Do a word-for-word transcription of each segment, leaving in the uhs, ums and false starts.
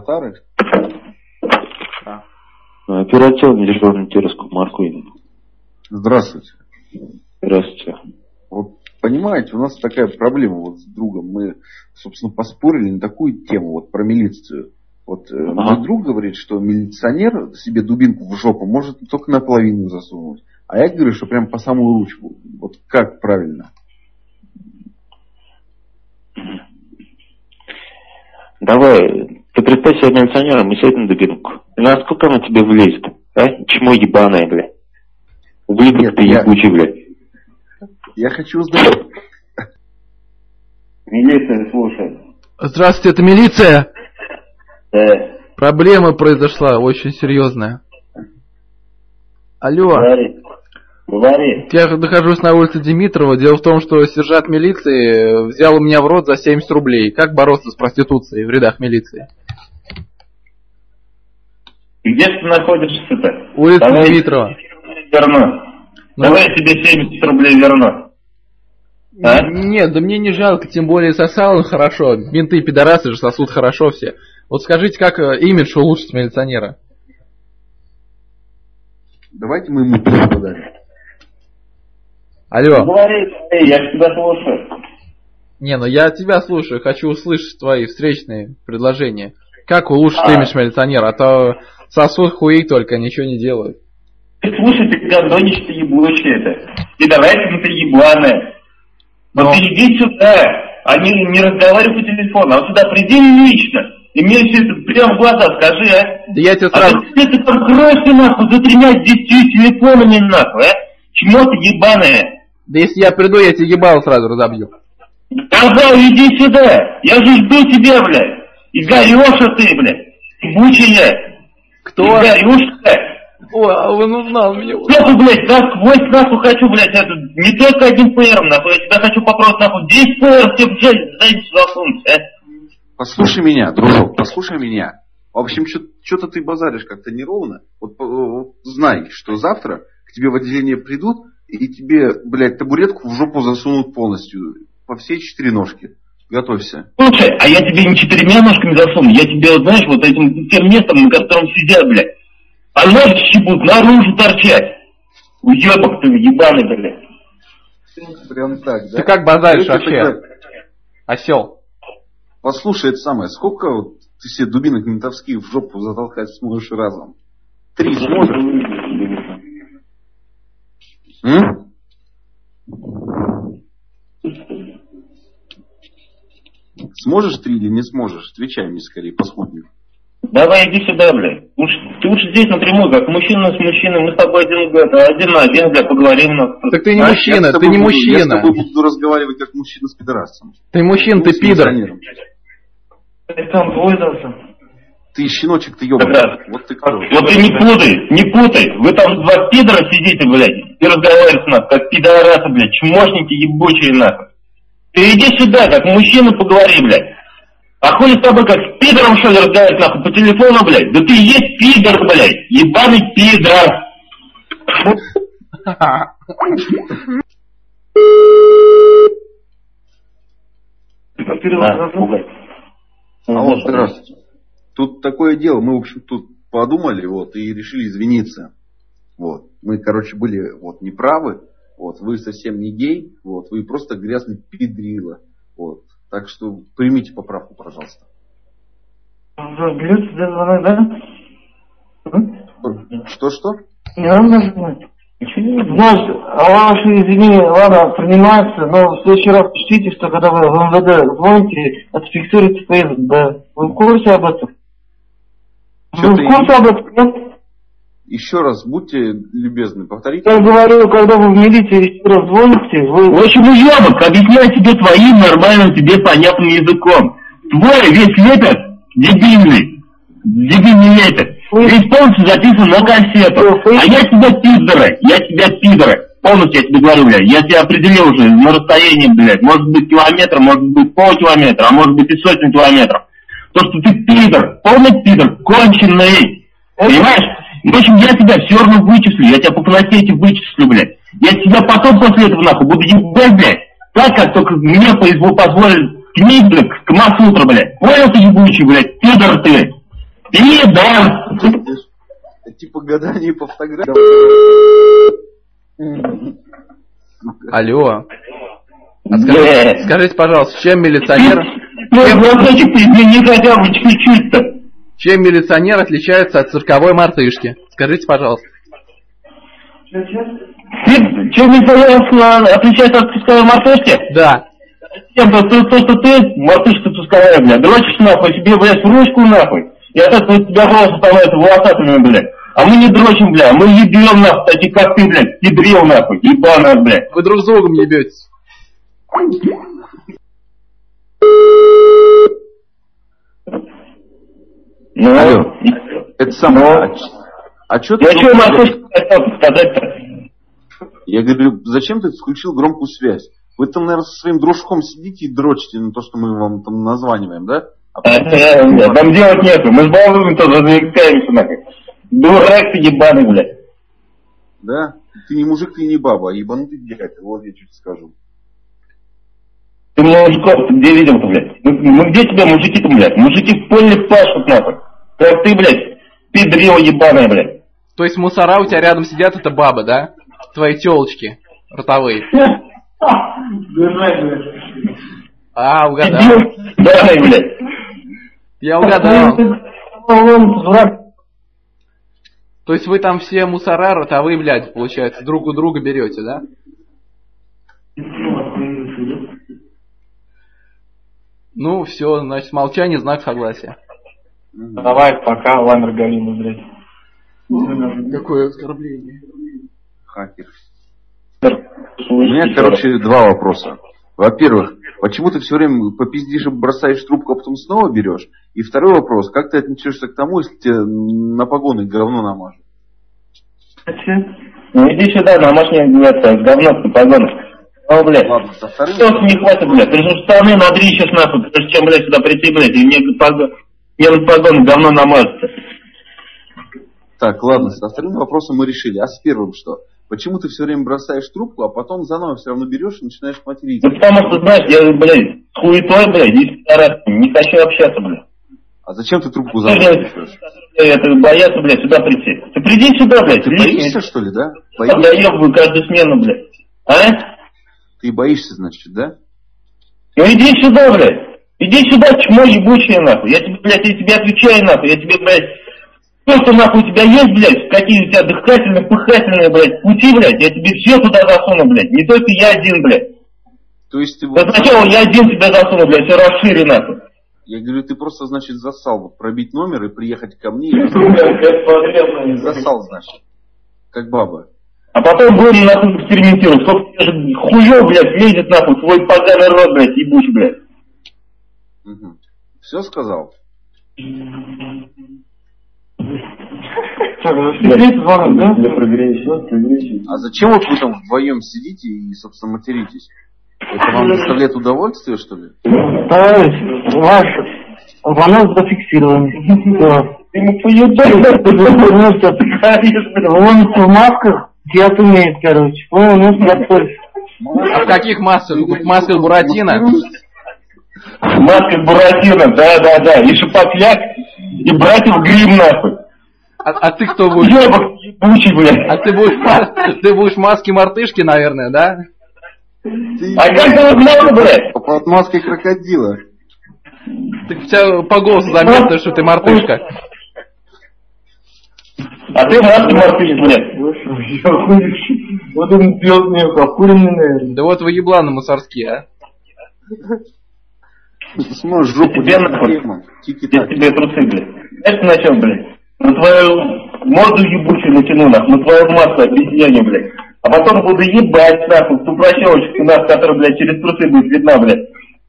татары. Да. Оперативный дежурный Тирского Маркуина. Здравствуйте. Здравствуйте. Вот понимаете, у нас такая проблема вот с другом. Мы, собственно, поспорили на такую тему, вот про милицию. Вот ага. Мой друг говорит, что милиционер себе дубинку в жопу может только наполовину засунуть. А я говорю, что прям по самую ручку. Вот как правильно? Давай, ты представь себя милиционером и сядь на дубинку. Насколько она тебе влезет? А? Чмо ебаное, бля. Ублюдок ты ебучий, бля. Я хочу узнать. Милиция слушает. Здравствуйте, это милиция? Да. Проблема произошла очень серьезная. Алло. Говори. Говори. Я нахожусь на улице Димитрова. Дело в том, что сержант милиции взял у меня в рот за семьдесят рублей. Как бороться с проституцией в рядах милиции? Где ты находишься-то? Улица Давай Димитрова. Верну. Ну, Давай я тебе семьдесят рублей верну. А? Нет, да мне не жалко, тем более сосал он хорошо. Менты и пидорасы же сосут хорошо все. Вот скажите, как имидж улучшить милиционера? Давайте мы ему пиво подарим. Алло. Говори, я тебя слушаю. Не, ну я тебя слушаю, хочу услышать твои встречные предложения. Как улучшить а. имидж милиционера, а то сосут хуи только, ничего не делают. Ты слушай, ты говнонишь, ты ебучий это. И давай ты ебаная. Вот Но... ты иди сюда, а не, не разговаривай по телефону, а вот сюда приди лично. И мне все это прямо в глаза скажи, а? Да я тебе а сразу... ты, ты, ты там кроешься нахуй за тремя десятью телефонами нахуй, а? Чмо ты ебаная? Да если я приду, я тебе ебало сразу разобью. Ага, иди сюда. Я же жду тебя, блядь. И Гарёша ты, блядь. Ебучая. Кто? И Гарюшка. Ой, а он узнал меня. Нахуй, блядь, насквозь нахуй хочу, блядь, это, не только один ПР, нахуй, я тебя хочу попробовать, нахуй, десять ПР тебе, блядь, дай засунуть, а? Послушай меня, дружок, послушай меня. В общем, что-то ты базаришь как-то неровно. Вот, вот знай, что завтра к тебе в отделение придут, и тебе, блядь, табуретку в жопу засунут полностью. По всей четыре ножки. Готовься. Слушай, а я тебе не четырьмя ножками засуну, я тебе, вот, знаешь, вот этим тем местом, на котором сидят, блядь, а ножки будут наружу торчать. Уебок ты, ебаный, блядь. Прям так, да? Ты как базаришь это вообще? Тогда... Осел. Послушай, это самое, сколько вот ты себе дубинок ментовских в жопу затолкать сможешь разом? Три сможешь? М? Сможешь три или не сможешь? Отвечай мне скорее, по спутнику. Давай иди сюда, блядь. Лучше, ты лучше здесь напрямую, как мужчина с мужчиной. Мы с тобой один, один на один, блядь, поговорим. Так ты не а? мужчина, ты не буду, мужчина. Я с тобой буду разговаривать как мужчина с пидорасом. Ты мужчина, ты пидор. Ты там пользовался. Ты щеночек, ты ебаный. Да. Вот ты кто. Вот ты не путай, не путай. Вы там два пидора сидите, блядь, и разговариваете нахуй, как пидорасы, блядь, чмошники ебучие нахуй. Ты иди сюда, как мужчина поговори, блядь. А хули с тобой как с пидором, что ли, разговаривать, нахуй, по телефону, блядь? Да ты и есть пидор, блядь, ебаный пидор. Алло, здравствуйте. Тут такое дело, мы, в общем, тут подумали, вот, и решили извиниться. Вот. Мы, короче, были, вот, неправы. Вот, вы совсем не гей, вот, вы просто грязный пидрила. Вот. Так что примите поправку, пожалуйста. Что-что? Не надо нажимать. Значит, а ваши извинения, ладно, принимаются, но в следующий раз учтите, что когда вы в МВД звоните, отфиксируйте поезд, да. Вы в курсе об этом? Вы в курсе об этом, нет? Еще раз, будьте любезны, повторите. Я говорю, когда вы в милиции еще раз звоните, вы... В общем, уебок, объясняю тебе твоим нормальным, тебе понятным языком. Твой весь лепет дебильный, дебильный лепет. Весь полностью записан на кассету. А я тебя пидоры, я тебя пидоры. Полностью я тебе говорю, блядь. Я тебя определил уже на расстоянии, блядь. Может быть километр, может быть полкилометра, а может быть и сотни километров. То, что ты пидор, полный пидор, конченый. Понимаешь? В общем, я тебя все равно вычислю, я тебя по планете вычислю, блядь. Я тебя потом после этого, нахуй, буду ебать, блядь. Так, как только мне позволили книг, блядь, к Камасутра, блядь. Понял ты, ебучий, блядь, пидор ты. И да. Это типа гадание по фотографии. Алло. А скажите, скажите, пожалуйста, чем милиционер... Чем, не хотя бы чуть-чуть-то. Чем милиционер отличается от цирковой мартышки? Скажите, пожалуйста. Чем милиционер отличается от цирковой мартышки? Да. Тем, то, то, что ты, мартышка цирковая, блядь, дрочишь нахуй, себе, блядь, в ручку нахуй. И от этого тебя волосы становятся волосатыми, блядь. А мы не дрочим, блядь, мы ебем нахуй, такие как ты, блядь, педрил нахуй, ебаная, блядь. Вы друг с другом ебетесь. Ну, алло, это самое. А, а что ты... Я что мартышку хотел сказать-то? Я говорю, зачем ты включил громкую связь? Вы там, наверное, со своим дружком сидите и дрочите на то, что мы вам там названиваем, да? А потом... а, там делать нету, мы с баллами тоже заикаемся нахуй. Дурак ты ебаный, блядь. Да? Ты не мужик, ты не баба, а ебанутый дядя, вот я чуть скажу. Ты меня мужиков где видел-то, блядь? Ну, ну где тебя мужики-то, блядь? Мужики в поле пашут, нахуй. Как ты, блядь, педрила ебаная, блядь. То есть мусора у тебя рядом сидят, это бабы, да? Твои телочки ротовые. А, угадал. Да, блядь. Я угадал. То есть вы там все мусора ротовые, блядь, получается, друг у друга берете, да? Ну, все, значит, молчание, знак согласия. Давай, пока, Ламер Галина, блядь. Какое оскорбление. Хакер. У меня, короче, два вопроса. Во-первых, почему ты все время попиздишь и бросаешь трубку, а потом снова берешь? И второй вопрос, как ты отнесешься к тому, если тебе на погоны говно намажут? Ну иди сюда, намажь мне это, говно на погонах. О, блядь. Ладно, со вторым... Что не хватит, блядь? Ты же штаны надри сейчас нахуй, прежде чем, блядь, сюда прийти, блядь, и мне, погон... мне на погоны говно намажется. Так, ладно, со вторым вопросом мы решили. А с первым что? Почему ты все время бросаешь трубку, а потом заново все равно берешь и начинаешь материться? Ну потому что, знаешь, я, блядь, хуетой, блядь, и не хочу общаться, блядь. А зачем ты трубку заново берешь? Это боятся, блядь, сюда прийти. Ты приди сюда, блядь. Ты боишься, что ли, да? Я ебаю каждую смену, блядь. А? Ты боишься, значит, да? Ну иди сюда, блядь. Иди сюда, чмо ебучее, нахуй. Я тебе, блядь, я тебе отвечаю, нахуй. Я тебе, блядь, все, что нахуй у тебя есть, блядь, какие у тебя дыхательные, пыхательные, блядь, пути, блядь, я тебе все туда засуну, блядь. Не только я один, блядь. То есть ты... Да сначала я один тебя засуну, блядь, все расшири, нахуй. Я говорю, ты просто, значит, засал вот, пробить номер и приехать ко мне. И... Засал, значит. Как баба. А потом будем нахуй экспериментировать. Сколько тебе же хуё, блядь, лезет нахуй свой поганый рот, блядь, ебучий, блядь. Угу. Все сказал? Звонок, да? Для проверения счета, проверения. А зачем вот вы там вдвоем сидите и, собственно, материтесь? Это вам доставляет удовольствие, что ли? Товарищ, ваш звонок зафиксирован. Ему поедать, он в масках дед умеет, короче. Он у нас готовит. А в каких масках? В масках Буратино? Маска Буратино, да-да-да. И Шапокляк, и братьев Грим, нахуй. А, а ты кто будешь? Ебок ебучий, блядь. А ты будешь, ты будешь маски мартышки, наверное, да? Ты... А как ты узнал, блядь? Под маской крокодила. Так у тебя по голосу заметно, что ты мартышка. А ты маска мартышка, блядь. Вот он пьет мне охуенный, наверное. Да вот вы ебланы мусорские, а. Ты сможешь жопу тебе нахуй. Я тебе трусы, блядь. Это на чем, блядь? На твою морду ебучую натяну, нахуй, на твою маску объяснение, блядь. А потом буду ебать, нахуй, в ту прощелочку, нахуй, которая, блядь, через трусы будет видна, блядь.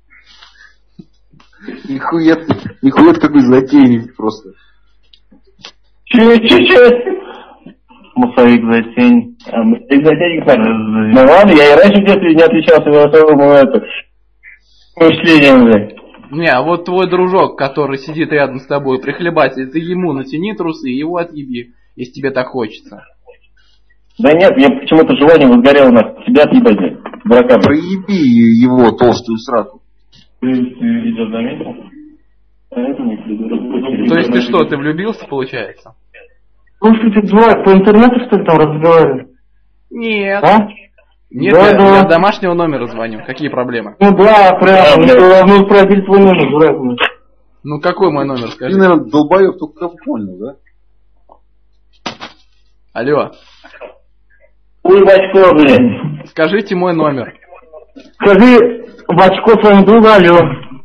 Нихуя ты, нихуя ты какой затейник просто. Че, че, че? Мусовик затейник. А, мусовик затейник, наверное. Ну ладно, я и раньше в детстве не отличался особым это, мышлением, блядь. Не, а вот твой дружок, который сидит рядом с тобой, прихлебатель, ты ему натяни трусы и его отъеби, если тебе так хочется. Да нет, мне почему-то желание возгорело на тебя отъебать, блядь, дураками. Проеби его толстую сраку. Ты, ты видео заметил? То есть ты что, ты влюбился, получается? Слушайте, два, по интернету что ли там разговариваешь? Нет. А? Нет, да, я, да. я с домашнего номера звоню. Какие проблемы? Ну да, прям, что мы продели твой номер, дурак. Ну какой мой номер, скажи? Ты, наверное, долбоёб только понял, да? Алло. Ой, Бачко, блин. Скажите мой номер. Скажи, Бачко, своему другу, алло.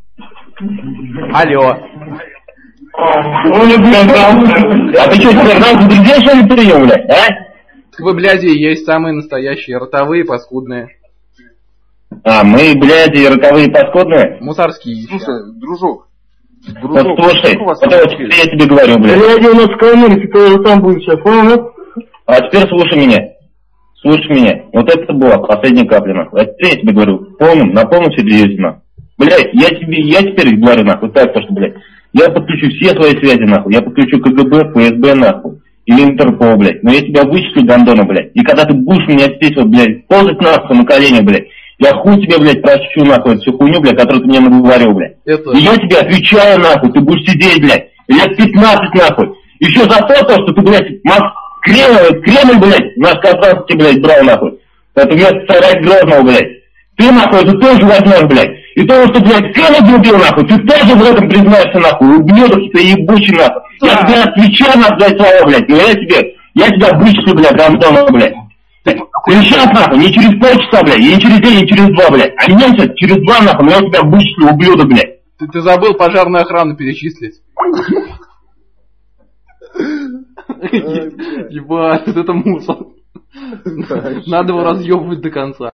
Алло. Ой, блин, а ты что, теперь нас друзья, что ли, прием, блядь, а? Вы, бляди, есть самые настоящие, ротовые, паскудные. А, мы, бляди, роковые паскудные? Мусорские еще. Слушай, дружок. Вот слушай, вот это вот я тебе говорю, блядь. Блядь, у нас в камере, ты там будешь сейчас, понял? А теперь слушай меня. Слушай меня. Вот это была последняя капля, нахуй. А теперь я тебе говорю, полным, на полном серьезе, нахуй. Блядь, я тебе, я теперь говорю, нахуй, так, то, что, блядь, я подключу все свои связи, нахуй. Я подключу КГБ, ФСБ, нахуй. Или Интерпол, блядь. Но я тебя вычислю, гандона, блядь. И когда ты будешь меня здесь, вот, блядь, ползать, нахуй, на коленях, блядь, я хуй тебе, блядь, прощу, нахуй, всю хуйню, блядь, которую ты мне наговорил, блядь. Это... И я тебе отвечаю, нахуй, ты будешь сидеть, блядь, лет пятнадцать, нахуй. Еще за то, то, что ты, блядь, Мос... Кремль, Кремль, блядь, наш Казанский, блядь, брал, нахуй. Это вместо царя Грозного, блядь. Ты, нахуй, это тоже возьмешь, блядь. И то, что, блядь, Кремль убил, нахуй, ты тоже в этом признаешься, нахуй. Ублюдок ты ебучий, нахуй. Я тебе отвечаю, нахуй, за слова, блядь. Но я тебе, я тебя вычислю, блядь, гандона, блядь. Ты сейчас, нахуй, не через полчаса, блядь, и не через день, не через два, блядь. А меня сейчас через два, нахуй, но я тебя вычислю, ублюдок, блядь. Ты, ты забыл пожарную охрану перечислить. Ебать, это мусор. Надо его разъебывать до конца.